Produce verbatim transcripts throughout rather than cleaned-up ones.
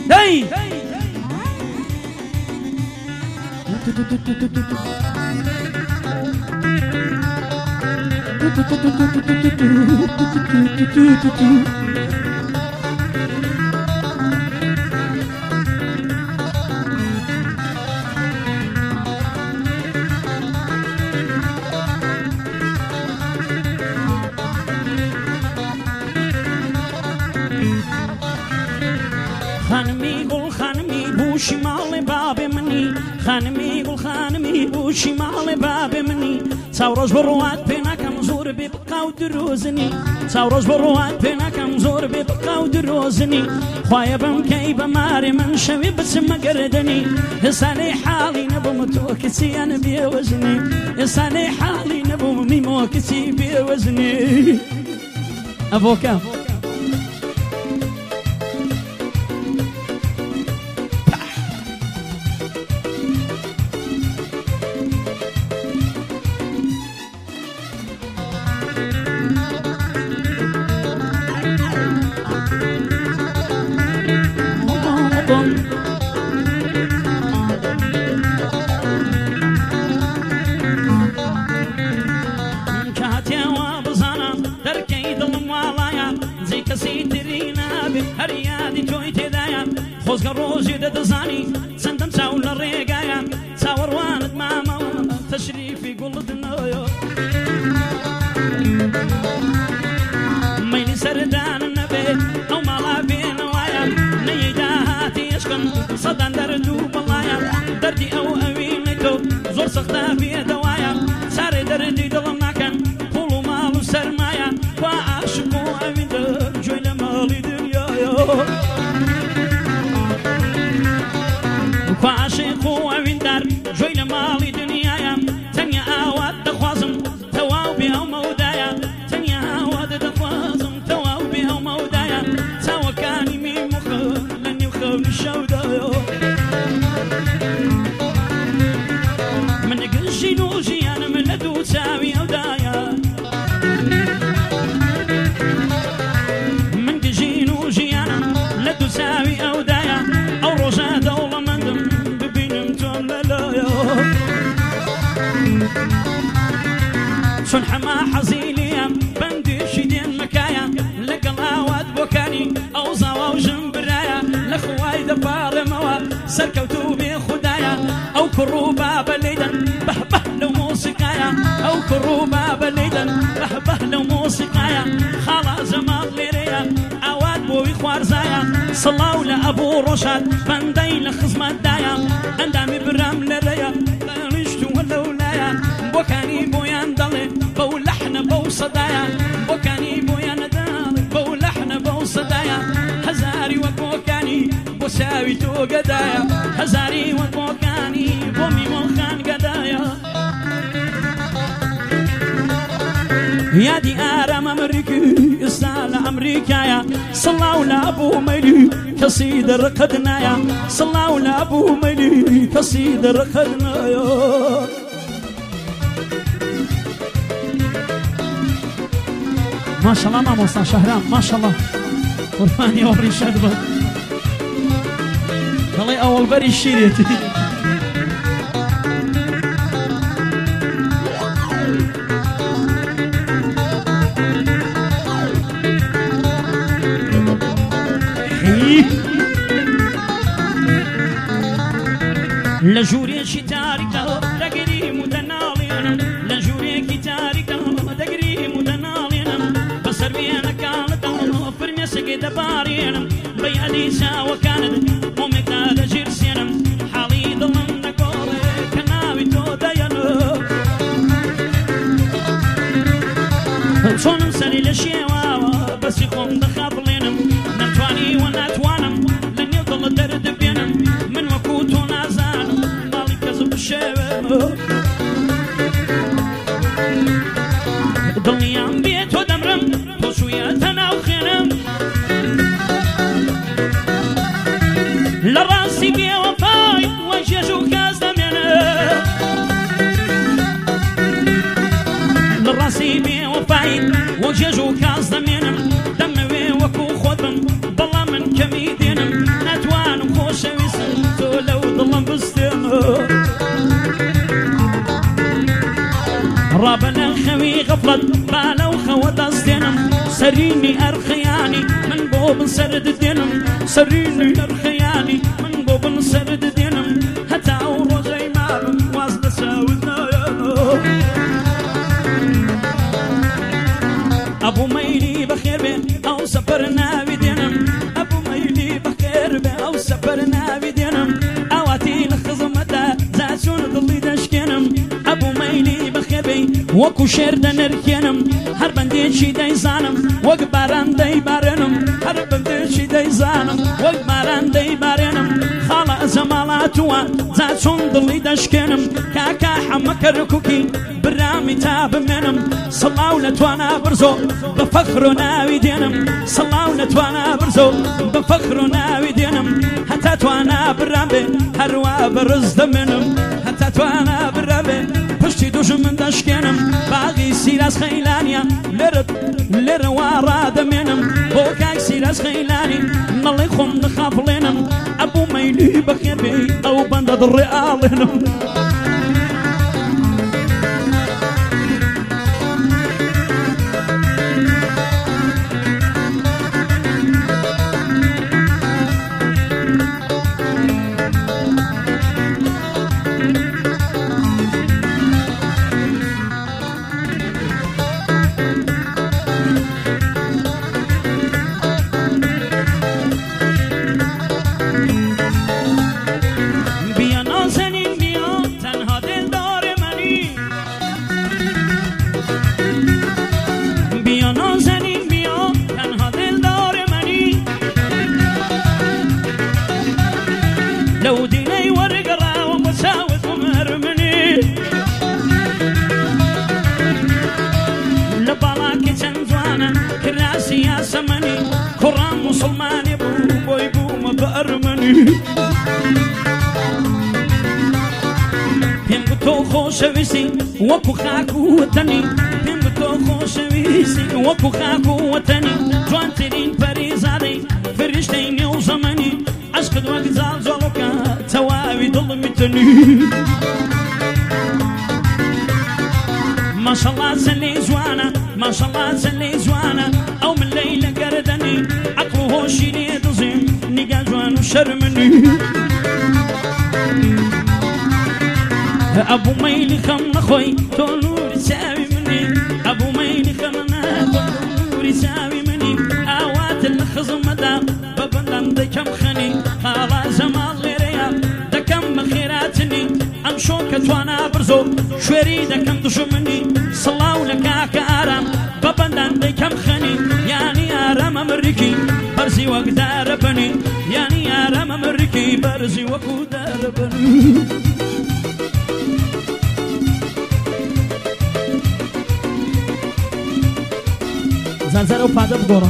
هي خانمي قول خانمي بوشي مال باب مني خانمي قول خانمي بوشي مال باب مني تصورش بروات بينا كم زور بيبقى ودروزني تصورش بروات بينا كم زور بيبقى ودروزني خوايا بمكي بماري من شوي بس مقردني يسالي حالي نبو متوكسي انا بيوزني يسالي حالي نبو ميموكسي بيوزني ابوكا خۆزگە ڕۆژێ دەدەزانی چەندەم چاو لە ڕێگایە چاوەڕوانت مامەوە تەشریفی گوڵدنەوە مەیلی سەردانە نەبێت ئەو ماڵا بێنەوایە نەیەدا هاتی عشقم سەدان دەرد و بەڵایە دەردی ئەو ئەوینە تۆ زۆر سەختە بێدەوایە چارێ دەردی دڵم ناکەن پوڵ و ماڵ و سەرمایە وا عاشق و ئەویندە گوێی لە ماڵی دنیایە عاشق و ئەویندار گوێی لە ماڵی دنیایە تەنیا ئاوات دەخوازم تەواو بێ ئەو مەودایە تەنیا ئاوات دەخوازم تەواو بێ ئەو مەودایە چاوەکانی میموخە لە نێو خەونی شەودایە من گەشین و ژیانم لە دوو چاوی ئەودایە من گەژین و ژیانم لە دوو چاوی ئەودایە ئەو ڕۆژە دەوڵەمەندم چون حما حەزیلیم بەندێشی دێن مەکایە لەگەڵ ئاوات بۆکانی ئەو زاوا و ژم برایە لە خوای دەپاڵێمەوە سەرکەوتوو بێ خودایە ئەو کوڕ و بابە لەیدەن بەهبەه لەو مۆسیقایە ئەو کوڕ و بابە لەیدەن بەهبەه لەو مۆسیقایە خاڵا جەماڵ لێرەیە ئاوات بۆوی خوارزایە سڵاو لە ئەبوو ڕۆژات بەندەی لە خزمەتدایە ئەندامی برام لەرەیە لەڕیشتووە لەولایە بۆکانی بۆیان دەڵێ بەو لەحنە بەو سەدایە بۆکانی بۆیان نەداڵێ بەو لەحنە بەو سەدایە هەزاری وەک بۆکانی بۆ چاوی تۆ گەدایە هەزاری وەک بۆکانی بۆ میمۆخان گەدایە یادی ئارەمە مریکی ئێستا لە ئەمریکایە سڵاو لە ئەبوو مەیلی کەسی دەڕقەت نایە سڵاو لە ئەبوو مەیلی کەسی دەڕقەت نایە ماشاءالله مامۆستا شەهرام ماشاءالله قوربانی ئەو ڕیشەت بە دەڵێ ئەوەڵبەری شیرێتی لە ژوورێکی تاریکە دەگریم و دەناڵێنم لە ژوورێکی تاریکە دەگریم و دەناڵێنم بەسەر وێنەکانتەوە فرمێسەکێ دەبارێنم بەی ئەلی چاوەکانت بۆمێکدا دەژێرسێنم حاڵی دڵم نەگۆڵێ کە ناوی تۆ دەیەنم چۆنم سەری لە شێواوە بەسی خۆم دەخا بڵێنم نەمتوانی وە ناتوانم لە نێو دڵە دەرد بێنم من وەکو تۆ نازانم ماڵی کەسم بشێوێم دڵنیام بێ تۆ دەمرم تۆ شوویەتە ناو خوێنم لە ڕاستی بێوەفای وە ژێژ و کاس دەمێنم لە ڕاستی بێوەفای وە ژێژ و کاس غفلت بالو خو دستنم سريني أرخياني من بوب سرد دينم سريني أرخياني من بوب سرد دينم حتى أورو زي ما واصل ساوتنا أبو ميلي بخير به أو سفرنا بدينم أبو ميلي بخير به أو سفرنا بدينم أواتي لخزمتا زاسون ضلي دشكنم أبو ميلي بخير به وكو شير دنركنم هر بندي شي دايزانم وقباران داي بارنم هر بندي شي دايزانم وقباران داي بارنم خالا زمالاتوا زاسون ضلي دشكنم كاكا حمكر كوكي برامي تاب منم صلاو لتوانا برزو بفخر ناوي دينم صلاو لتوانا برزو بفخر ناوي دينم حتى توانا برامي هروا برز دمنم حتى توانا برامي پشتی دوش من دشکنم باقی سیراز خیلانیا لرد لروارا دمنم بوکاک سیراز خیلانی نلی خم دخافلنم ابو ميلي بخير بي او بند الرئالنم لو ديني ورقرا ومساوث ومهرمني لبالاكي تنزوانا كراسي يا سمني كرام مسلماني بو بوي بو مبأرمني بيمبتو خوشويسي وكو خاكو وطني بيمبتو خوشويسي وكو خاكو وطني جوانترين فريزاري فرشتيني وزمني عشق وقت زالزولوكا تواوي ظلمتني ما شاء الله زلي زوانا ما شاء الله زلي زوانا او من ليلة قردني عقله هوشي لي تزيم نقا جوان وشرمني ابو ميلي خم خوي تولوري ساوي مني ابو ميلي خمنا تولوري ساوي مني اوات الخزم دا ببندن دكم خني خالا زمال غيريا دكم خيراتني ام شوكة وانا برزو شويري دكم دشمني صلاو لكاك ارام ببندن دكم خني يعني ارام امريكي برزي وقدار بني يعني ارام امريكي برزي وقدار بني زنزانه و پاده بگورم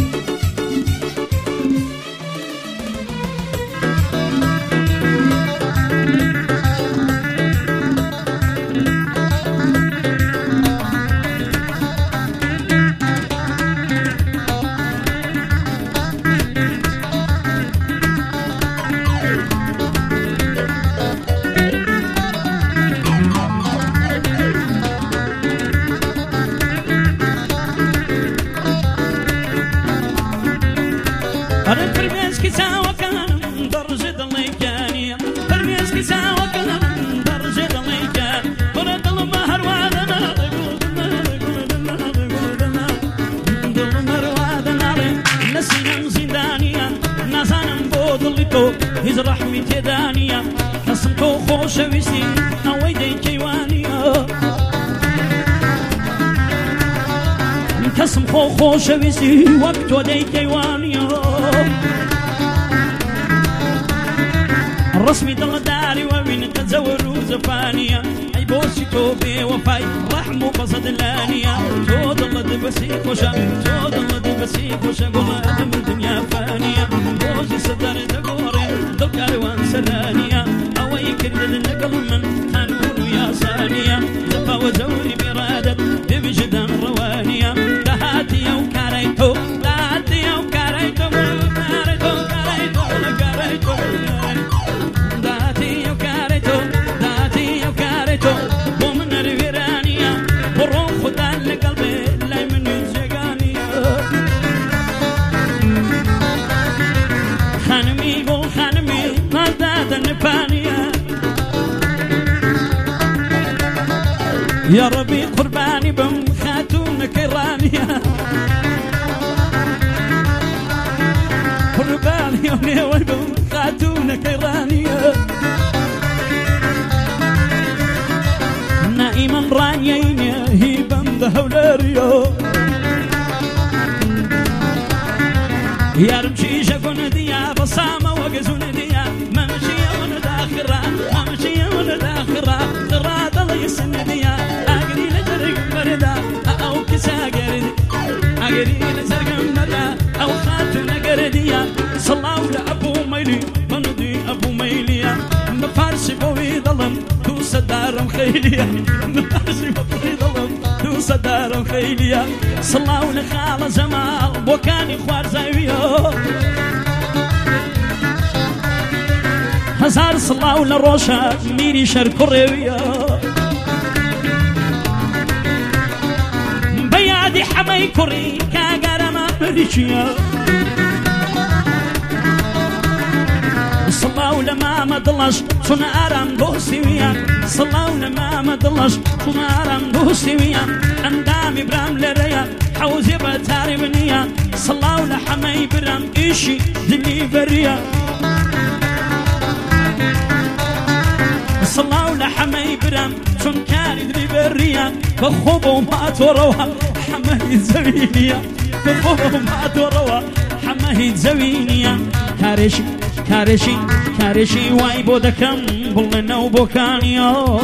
أنا فرميز كساوة كان درجة ضليكانية فرميز كساوة كان درجة ضليكان ورد المهر وادنا دل مروادنا نسينا زندانية ناسانا بوضلتو هز رحمي تدانية نسمكو خوش ويسي أويدي كيوانية كسم خو خوش ويسي وقت ودي كيوانية الرسمي دل داري وين تزوروا زفانية اي بوسي توبي وفاي رحمو بصد لانية تود الله دبسي خوشا تود الله دبسي خوشا قول ادم الدنيا فانية بوسي صدر دقوري دكار وان سرانية اوي كرد النقل من خانون يا ثانية زفا وزوري برادة ببجدان روانية دهاتي او كاريتو دهاتي او كاريتو كاريتو كاريتو كاريتو دهاتي او كاريتو دهاتي او كاريتو ومن الفيرانية بروح خدان يا ربي قرباني بم خاتونك رانيا قرباني ونيوي بم خاتونك رانيا نائما رانيين هي بند هولاريو يا رمشي جاكون ديا بصامة وقزون ديا ما مشيون داخرة ما مشيون داخرة غراد الله يسن ديا أقري لجرق مردا أو كسا قرد أقري لجرق مردا أو خاتون قرديا صلاو لأبو ميلي بندي أبو ميليا مفارسي بوي ظلم توسى دارم خيليا مفارسي بوي ظلم توسى دارم خيليا صلاو لخال زمال بوكاني خوار زاويو هزار صلاو لروشا ميري شركو ريويا بيادي حمي كوري كاقارما مريشيا صلاو لما مدلش شنا أرام بوسيويا صلاو لما مدلش شنا أرام بوسيويا أندامي برام لريا حوزي بتاري بنيا صلاو لحمي برام إيشي دلي بريا صلاو لحمي برام شن كاري دلي بريا بخوبو ما توروها حمي زوينيا بخوبو ما توروها حمي زوينيا كاريشي كارشي كارشي واي بودكم بلنا وبوكانيو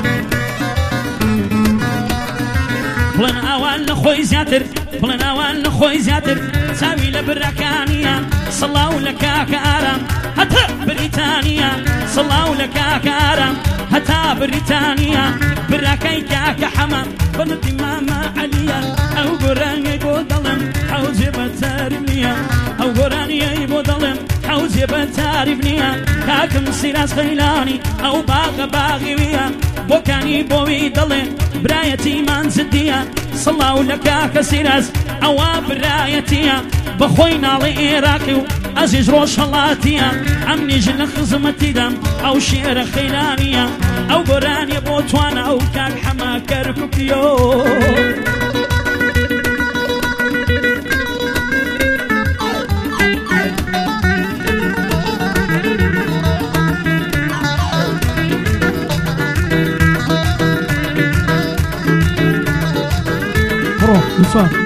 بلنا أوان لخوي زياتر بلنا أوان لخوي زياتر ساوي لبركانيا صلاو لكاك آرام هتا بريتانيا صلاو لكاك آرام هتا بريتانيا براكي كاك حمام بنتي ماما عليا أو قراني بودلم حوزي بتاربنيا أو قراني بودلم حوزي بتاربنيا كاكم سيراس خيلاني أو باغ باغي ويا بوكاني بوي دلم برايتي من زديا صلاو لكاك سيراس أو برايتيا بخوينا لإيراكي أزيج روش هلاتيا عمني جل خزمتي دم أو شير خيلانيا أو قراني بوتوانا أو كاك حما كركوكيو روح